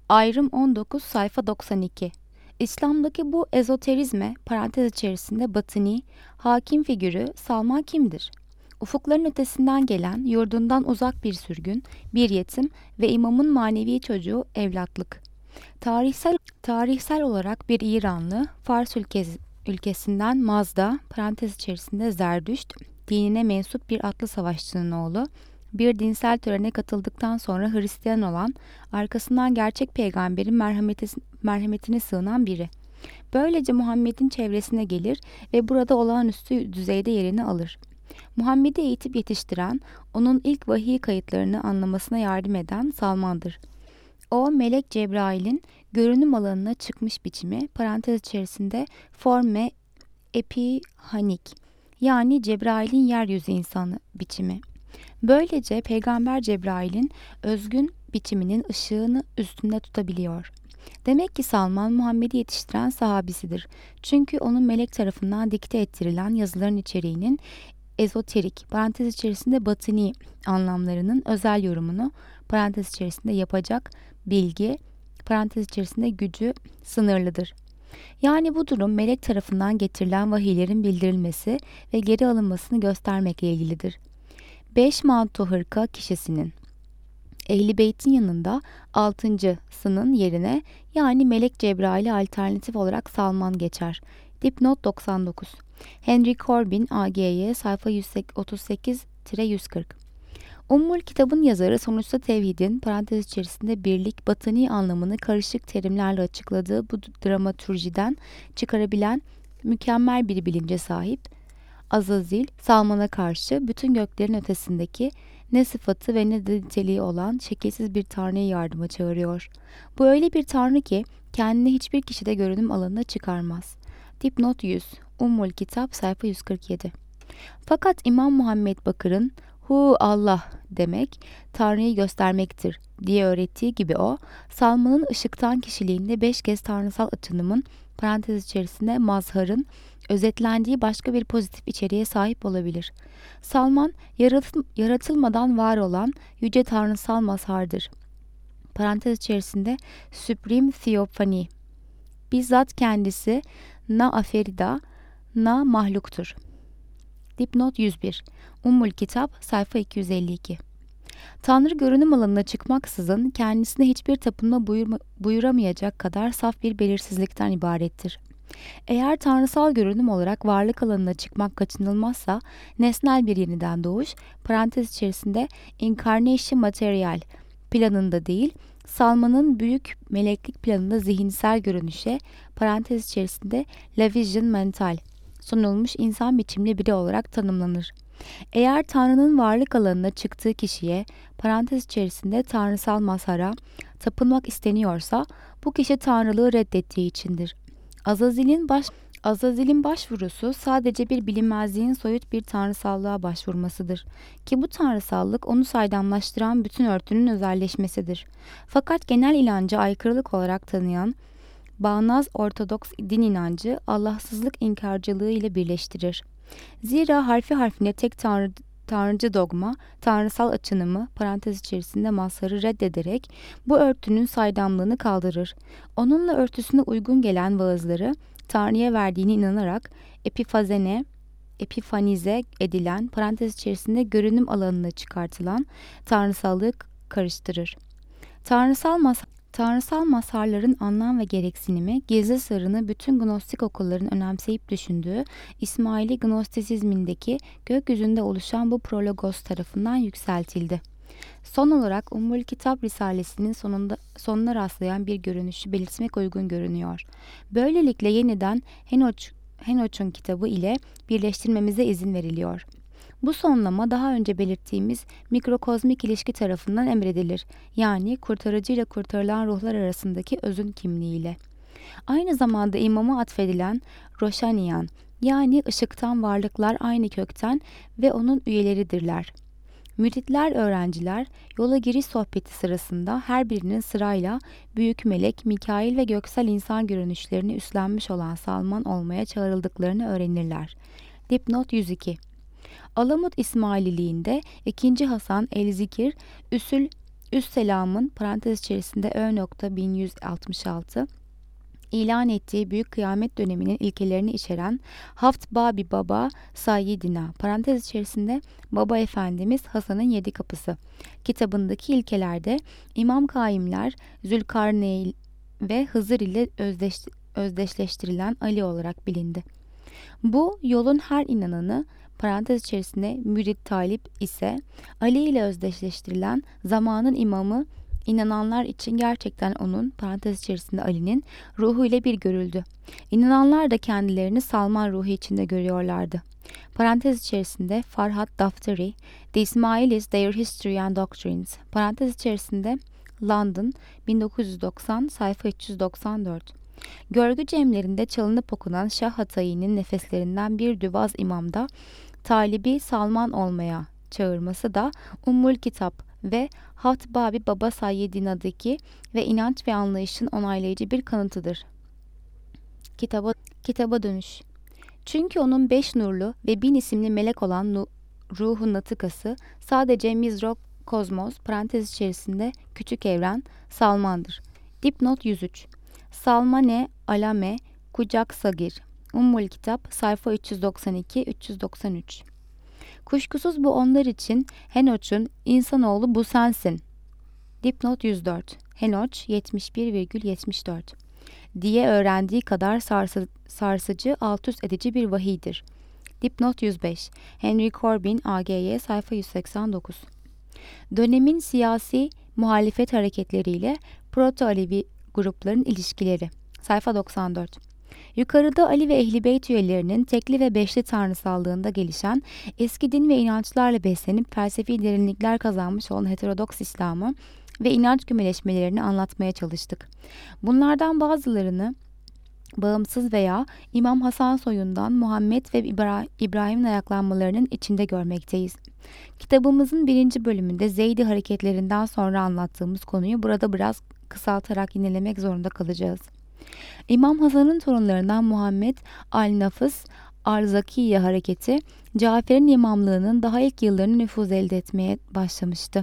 Ayrım 19 sayfa 92. İslam'daki bu ezoterizme parantez içerisinde batıni, hakim figürü Salman kimdir? Ufukların ötesinden gelen, yurdundan uzak bir sürgün, bir yetim ve imamın manevi çocuğu evlatlık. Tarihsel olarak bir İranlı, Fars ülkesinden Mazda, parantez içerisinde Zerdüşt, dinine mensup bir atlı savaşçının oğlu, bir dinsel törene katıldıktan sonra Hristiyan olan, arkasından gerçek peygamberin merhametine sığınan biri. Böylece Muhammed'in çevresine gelir ve burada olağanüstü düzeyde yerini alır. Muhammed'i eğitip yetiştiren, onun ilk vahiy kayıtlarını anlamasına yardım eden Salman'dır. O, Melek Cebrail'in görünüm alanına çıkmış biçimi, parantez içerisinde forme epihanik, yani Cebrail'in yeryüzü insanı biçimi. Böylece Peygamber Cebrail'in özgün biçiminin ışığını üstünde tutabiliyor. Demek ki Salman Muhammed'i yetiştiren sahabisidir. Çünkü onun melek tarafından dikte ettirilen yazıların içeriğinin ezoterik, parantez içerisinde batıni anlamlarının özel yorumunu, parantez içerisinde yapacak bilgi, parantez içerisinde gücü sınırlıdır. Yani bu durum melek tarafından getirilen vahiylerin bildirilmesi ve geri alınmasını göstermekle ilgilidir. 5 manto hırka kişisinin Ehl-i Beyt'in yanında altıncısının yerine, yani Melek Cebrail'e alternatif olarak Salman geçer. Dipnot 99. Henry Corbin AGY sayfa 138-140. Kitabın yazarı sonuçta tevhidin parantez içerisinde birlik, batıni anlamını karışık terimlerle açıkladığı bu dramatürjiden çıkarabilen mükemmel bir bilince sahip. Azazil, Salman'a karşı bütün göklerin ötesindeki ne sıfatı ve ne de niteliği olan şekilsiz bir tanrıyı yardıma çağırıyor. Bu öyle bir tanrı ki kendini hiçbir kişide görünüm alanına çıkarmaz. Dipnot 100, Kitap sayfa 147. Fakat İmam Muhammed Bakır'ın "Hu Allah" demek Tanrı'yı göstermektir diye öğrettiği gibi o, Salman'ın ışıktan kişiliğinde 5 kez tanrısal açınımın, parantez içerisinde mazharın, özetlendiği başka bir pozitif içeriğe sahip olabilir. Salman, yaratılmadan var olan yüce tanrısal mazhardır. Parantez içerisinde Supreme Theophany. Bizzat kendisi na aferida, na mahluktur. Dipnot 101. Kitap sayfa 252. Tanrı görünüm alanına çıkmaksızın kendisine hiçbir tapınma buyuramayacak kadar saf bir belirsizlikten ibarettir. Eğer tanrısal görünüm olarak varlık alanına çıkmak kaçınılmazsa, nesnel bir yeniden doğuş, parantez içerisinde incarnation material planında değil, Salman'ın büyük meleklik planında zihinsel görünüşe, parantez içerisinde la vision mental, sunulmuş insan biçimli biri olarak tanımlanır. Eğer Tanrı'nın varlık alanına çıktığı kişiye, parantez içerisinde tanrısal mazhara, tapınmak isteniyorsa, bu kişi Tanrılığı reddettiği içindir. Azazil'in başvurusu sadece bir bilinmezliğin soyut bir tanrısallığa başvurmasıdır. Ki bu tanrısallık onu saydamlaştıran bütün örtünün özelleşmesidir. Fakat genel inancı aykırılık olarak tanıyan, bağnaz Ortodoks din inancı Allahsızlık inkarcılığı ile birleştirir. Zira harfi harfine tek tanrıcı dogma, tanrısal açınımı, parantez içerisinde mazharı reddederek bu örtünün saydamlığını kaldırır. Onunla örtüsüne uygun gelen vaazları Tanrı'ya verdiğine inanarak epifanize edilen, parantez içerisinde görünüm alanına çıkartılan tanrısallığı karıştırır. Tanrısal mazharların anlam ve gereksinimi, gizli sırrını bütün gnostik okulların önemseyip düşündüğü İsmaili Gnostisizmindeki gökyüzünde oluşan bu prologos tarafından yükseltildi. Son olarak Kitap Risalesi'nin sonuna rastlayan bir görünüşü belirtmek uygun görünüyor. Böylelikle yeniden Henoch'un kitabı ile birleştirmemize izin veriliyor. Bu sonlama daha önce belirttiğimiz mikrokozmik ilişki tarafından emredilir. Yani kurtarıcı ile kurtarılan ruhlar arasındaki özün kimliğiyle. Aynı zamanda imama atfedilen Roşaniyan, yani ışıktan varlıklar aynı kökten ve onun üyeleridirler. Müritler, öğrenciler yola giriş sohbeti sırasında her birinin sırayla büyük melek, Mikail ve göksel insan görünüşlerini üstlenmiş olan Salman olmaya çağrıldıklarını öğrenirler. Dipnot 102. Alamut İsmaililiğinde 2. Hasan el-Zikir, Üsül Üsselam'ın parantez içerisinde Ö.1166 ilan ettiği Büyük Kıyamet döneminin ilkelerini içeren Haft Babi Baba Sayyidina parantez içerisinde Baba Efendimiz Hasan'ın Yedi Kapısı kitabındaki ilkelerde İmam Kaimler Zülkarneyn ve Hızır ile özdeşleştirilen Ali olarak bilindi. Bu yolun her inananı parantez içerisinde mürit talip ise Ali ile özdeşleştirilen zamanın imamı inananlar için gerçekten onun parantez içerisinde Ali'nin ruhu ile bir görüldü. İnananlar da kendilerini Salman ruhu içinde görüyorlardı. Parantez içerisinde Farhat Daftari, The Ismailis, Their History and Doctrines, parantez içerisinde London 1990 sayfa 394. Görgü cemlerinde çalınıp okunan Şah Hatayi'nin nefeslerinden bir düvaz imamda talibi Salman olmaya çağırması da Ummul Kitap ve Haft Babi Baba Sayyidina'daki ve inanç ve anlayışın onaylayıcı bir kanıtıdır. Kitaba dönüş. Çünkü onun 5 nurlu ve 1000 isimli melek olan ruhu natıkası sadece Mizrok Kozmos parantez içerisinde küçük evren Salman'dır. Dipnot 103. Salmane Alame Kucak Sagir Ummul Kitap sayfa 392-393. Kuşkusuz bu onlar için Henoç'un insanoğlu bu sensin. Dipnot 104. Henoç 71,74 diye öğrendiği kadar sarsıcı, alt üst edici bir vahiydir. Dipnot 105. Henry Corbin AGY sayfa 189. Dönemin siyasi muhalefet hareketleriyle Proto-Alevi grupların ilişkileri. Sayfa 94. Yukarıda Ali ve Ehl-i Beyt üyelerinin tekli ve beşli tanrısallığında gelişen eski din ve inançlarla beslenip felsefi derinlikler kazanmış olan heterodoks İslam'ı ve inanç kümeleşmelerini anlatmaya çalıştık. Bunlardan bazılarını bağımsız veya İmam Hasan soyundan Muhammed ve İbrahim'in ayaklanmalarının içinde görmekteyiz. Kitabımızın 1. bölümünde Zeydi hareketlerinden sonra anlattığımız konuyu burada biraz kısaltarak yinelemek zorunda kalacağız. İmam Hasan'ın torunlarından Muhammed Al-Nafız Arzakiye hareketi, Cafer'in imamlığının daha ilk yıllarını nüfuz elde etmeye başlamıştı.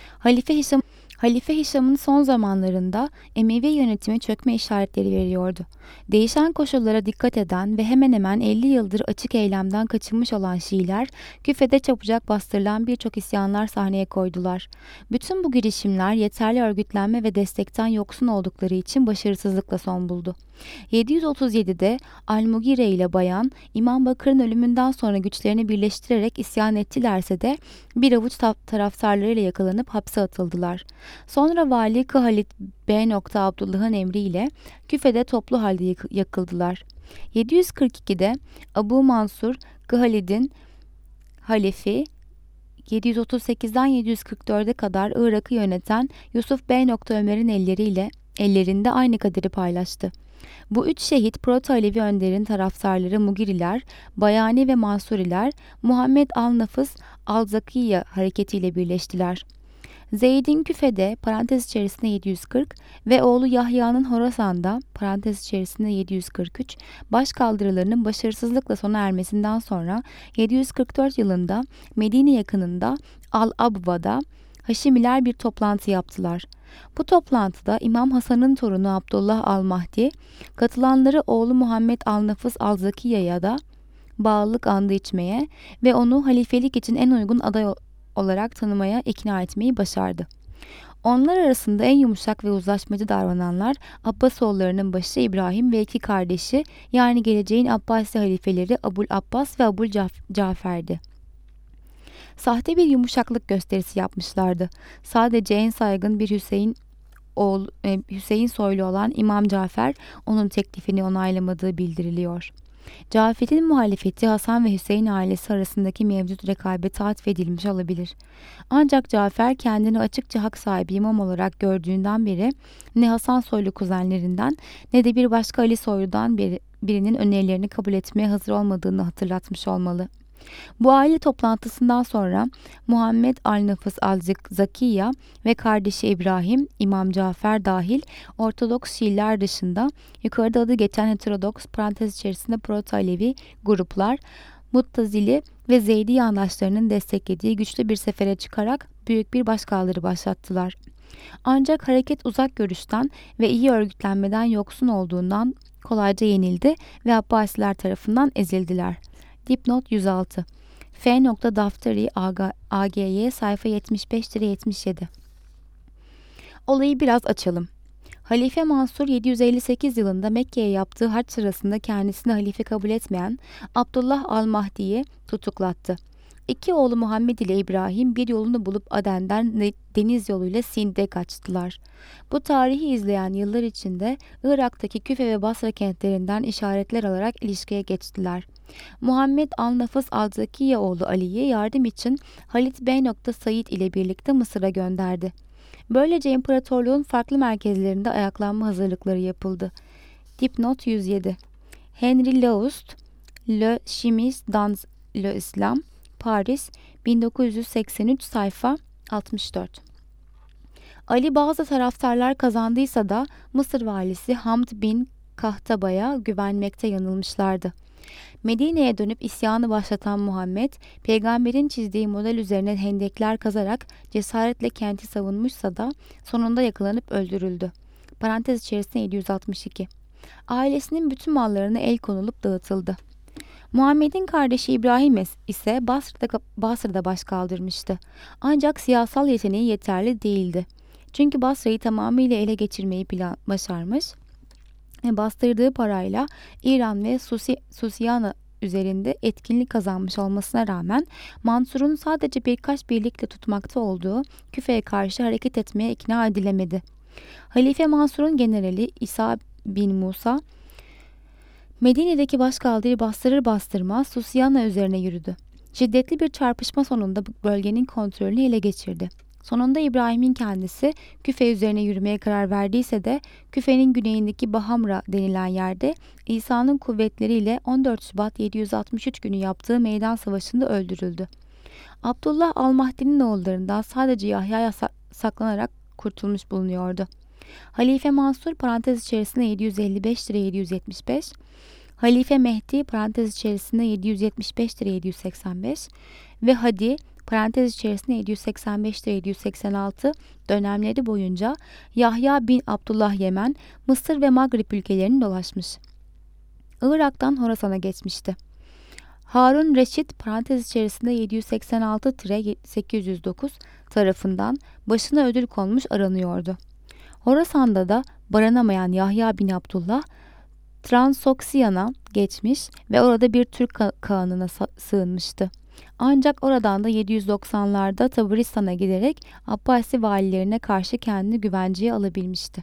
Halife Hişam'ın son zamanlarında Emevi yönetimi çökme işaretleri veriyordu. Değişen koşullara dikkat eden ve hemen hemen 50 yıldır açık eylemden kaçınmış olan Şiiler, küfede çabucak bastırılan birçok isyanlar sahneye koydular. Bütün bu girişimler yeterli örgütlenme ve destekten yoksun oldukları için başarısızlıkla son buldu. 737'de Al-Mugire ile Bayan, İmam Bakır'ın ölümünden sonra güçlerini birleştirerek isyan ettilerse de bir avuç taraftarlarıyla yakalanıp hapse atıldılar. Sonra Vali Kıhalit B. Abdullah'ın emriyle Küfe'de toplu halde yakıldılar. 742'de Abu Mansur Kıhalid'in halifi, 738'den 744'e kadar Irak'ı yöneten Yusuf B. Ömer'in ellerinde aynı kaderi paylaştı. Bu üç şehit Proto-Alevi önderin taraftarları Mugiriler, Bayani ve Mansuriler, Muhammed Al-Nafız Al-Zakiye hareketiyle birleştiler. Zeyd'in Küfe'de parantez içerisinde 740 ve oğlu Yahya'nın Horasan'da parantez içerisinde 743 başkaldırılarının başarısızlıkla sona ermesinden sonra 744 yılında Medine yakınında Al-Abva'da Haşimiler bir toplantı yaptılar. Bu toplantıda İmam Hasan'ın torunu Abdullah al-Mahdi, katılanları oğlu Muhammed al-Nafız al-Zakiye'ye da bağlılık andı içmeye ve onu halifelik için en uygun aday olarak tanımaya ikna etmeyi başardı. Onlar arasında en yumuşak ve uzlaşmacı davrananlar Abbasoğullarının başı İbrahim ve iki kardeşi, yani geleceğin Abbasi halifeleri Abul Abbas ve Abul Cafer'di. Sahte bir yumuşaklık gösterisi yapmışlardı. Sadece en saygın bir Hüseyin soylu olan İmam Cafer onun teklifini onaylamadığı bildiriliyor. Cafer'in muhalefeti Hasan ve Hüseyin ailesi arasındaki mevcut rekabete atfedilmiş olabilir. Ancak Cafer kendini açıkça hak sahibi imam olarak gördüğünden beri ne Hasan soylu kuzenlerinden ne de bir başka Ali soyludan birinin önerilerini kabul etmeye hazır olmadığını hatırlatmış olmalı. Bu aile toplantısından sonra Muhammed Al-Nafız Al-Zakiya ve kardeşi İbrahim, İmam Cafer dahil Ortodoks Şiiler dışında yukarıda adı geçen heterodoks parantez içerisinde Proto-Alevi gruplar, Muttazili ve Zeydi yandaşlarının desteklediği güçlü bir sefere çıkarak büyük bir başkaldırı başlattılar. Ancak hareket uzak görüşten ve iyi örgütlenmeden yoksun olduğundan kolayca yenildi ve Abbasiler tarafından ezildiler. Dipnot 106. F. Daftari AGY sayfa 75-77. Olayı biraz açalım. Halife Mansur 758 yılında Mekke'ye yaptığı hac sırasında kendisini halife kabul etmeyen Abdullah al-Mahdi'yi tutuklattı. İki oğlu Muhammed ile İbrahim bir yolunu bulup Aden'den deniz yoluyla Sind'e kaçtılar. Bu tarihi izleyen yıllar içinde Irak'taki Küfe ve Basra kentlerinden işaretler alarak ilişkiye geçtiler. Muhammed al-Nafız al-Zakiye oğlu Ali'yi yardım için Halit B. Said ile birlikte Mısır'a gönderdi. Böylece imparatorluğun farklı merkezlerinde ayaklanma hazırlıkları yapıldı. Dipnot 107. Henry Laust, Le Chimiste dans l'Islam, Paris, 1983 sayfa 64. Ali bazı taraftarlar kazandıysa da Mısır valisi Hamd bin Kahtaba'ya güvenmekte yanılmışlardı. Medine'ye dönüp isyanı başlatan Muhammed, peygamberin çizdiği model üzerine hendekler kazarak cesaretle kenti savunmuşsa da sonunda yakalanıp öldürüldü. Parantez içerisinde 762. Ailesinin bütün mallarına el konulup dağıtıldı. Muhammed'in kardeşi İbrahim ise Basra'da baş kaldırmıştı. Ancak siyasal yeteneği yeterli değildi. Çünkü Basra'yı tamamıyla ele geçirmeyi başarmış ve bastırdığı parayla İran ve Susiyana üzerinde etkinlik kazanmış olmasına rağmen Mansur'un sadece birkaç birlikle tutmakta olduğu Küfe'ye karşı hareket etmeye ikna edilemedi. Halife Mansur'un generali İsa bin Musa, Medine'deki başkaldırıyı bastırır bastırmaz Susiyana üzerine yürüdü. Şiddetli bir çarpışma sonunda bölgenin kontrolünü ele geçirdi. Sonunda İbrahim'in kendisi Küfe üzerine yürümeye karar verdiyse de Küfe'nin güneyindeki Bahamra denilen yerde İsa'nın kuvvetleriyle 14 Şubat 763 günü yaptığı meydan savaşında öldürüldü. Abdullah al-Mahdi'nin oğullarından sadece Yahya'ya saklanarak kurtulmuş bulunuyordu. Halife Mansur parantez içerisinde 755-775, Halife Mehdi parantez içerisinde 775-785 ve Hadi parantez içerisinde 785-786 dönemleri boyunca Yahya bin Abdullah Yemen, Mısır ve Magrib ülkelerini dolaşmış. Irak'tan Horasan'a geçmişti. Harun Reşit parantez içerisinde 786-809 tarafından başına ödül konmuş aranıyordu. Horasan'da da barınamayan Yahya bin Abdullah Transoksiyan'a geçmiş ve orada bir Türk kağanına sığınmıştı. Ancak oradan da 790'larda Tabaristan'a giderek Abbasi valilerine karşı kendini güvenceye alabilmişti.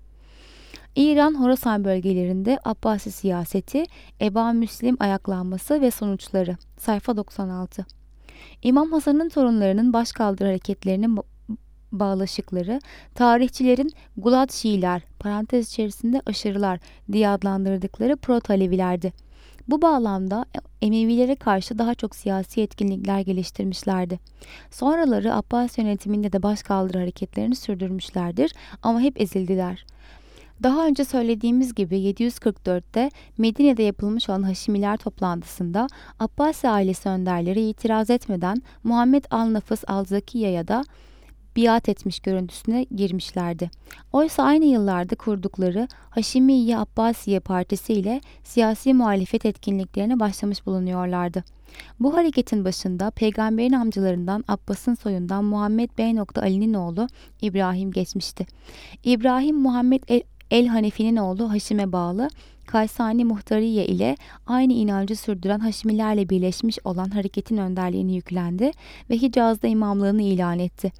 İran, Horasan bölgelerinde Abbasi siyaseti, Eba Müslim ayaklanması ve sonuçları. Sayfa 96. İmam Hasan'ın torunlarının başkaldırı hareketlerinin bağlaşıkları, tarihçilerin Gulat Şiiler, parantez içerisinde aşırılar diye adlandırdıkları Pro-Talevilerdi. Bu bağlamda Emevilere karşı daha çok siyasi etkinlikler geliştirmişlerdi. Sonraları Abbas yönetiminde de başkaldırı hareketlerini sürdürmüşlerdir ama hep ezildiler. Daha önce söylediğimiz gibi 744'te Medine'de yapılmış olan Haşimiler toplantısında Abbasi ailesi önderleri itiraz etmeden Muhammed al-Nafız al-Zakiye'ye da biat etmiş görüntüsüne girmişlerdi. Oysa aynı yıllarda kurdukları Haşimiye Abbasiye Partisi ile siyasi muhalefet etkinliklerine başlamış bulunuyorlardı. Bu hareketin başında peygamberin amcalarından Abbas'ın soyundan Muhammed B. Ali'nin oğlu İbrahim geçmişti. İbrahim Muhammed el-Hanefi'nin oğlu Haşim'e bağlı Kaysani Muhtariye ile aynı inancı sürdüren Haşimilerle birleşmiş olan hareketin önderliğini yüklendi ve Hicaz'da imamlığını ilan etti.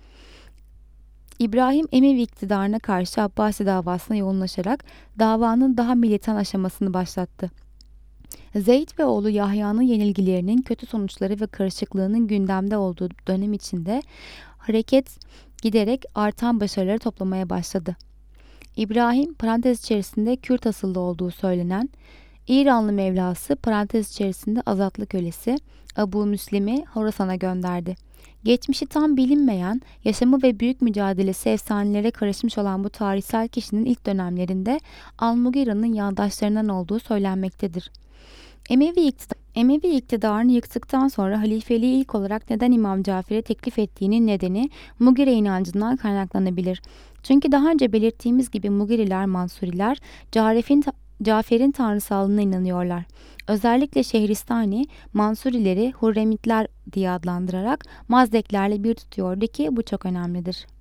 İbrahim Emevi iktidarına karşı Abbasi davasına yoğunlaşarak davanın daha militan aşamasını başlattı. Zeyd ve oğlu Yahya'nın yenilgilerinin kötü sonuçları ve karışıklığının gündemde olduğu dönem içinde hareket giderek artan başarıları toplamaya başladı. İbrahim parantez içerisinde Kürt asıllı olduğu söylenen İranlı Mevlası parantez içerisinde azatlı kölesi Abu Müslim'i Horasan'a gönderdi. Geçmişi tam bilinmeyen, yaşamı ve büyük mücadelesi efsanelere karışmış olan bu tarihsel kişinin ilk dönemlerinde Al-Mugira'nın yandaşlarından olduğu söylenmektedir. Emevi iktidarını yıktıktan sonra halifeliği ilk olarak neden İmam Cafer'e teklif ettiğinin nedeni Mugire inancından kaynaklanabilir. Çünkü daha önce belirttiğimiz gibi Mugiriler, Mansuriler, Cafer'in tanrısallığına inanıyorlar. Özellikle Şehristani, Mansurileri Hurremitler diye adlandırarak Mazdeklerle bir tutuyordu ki bu çok önemlidir.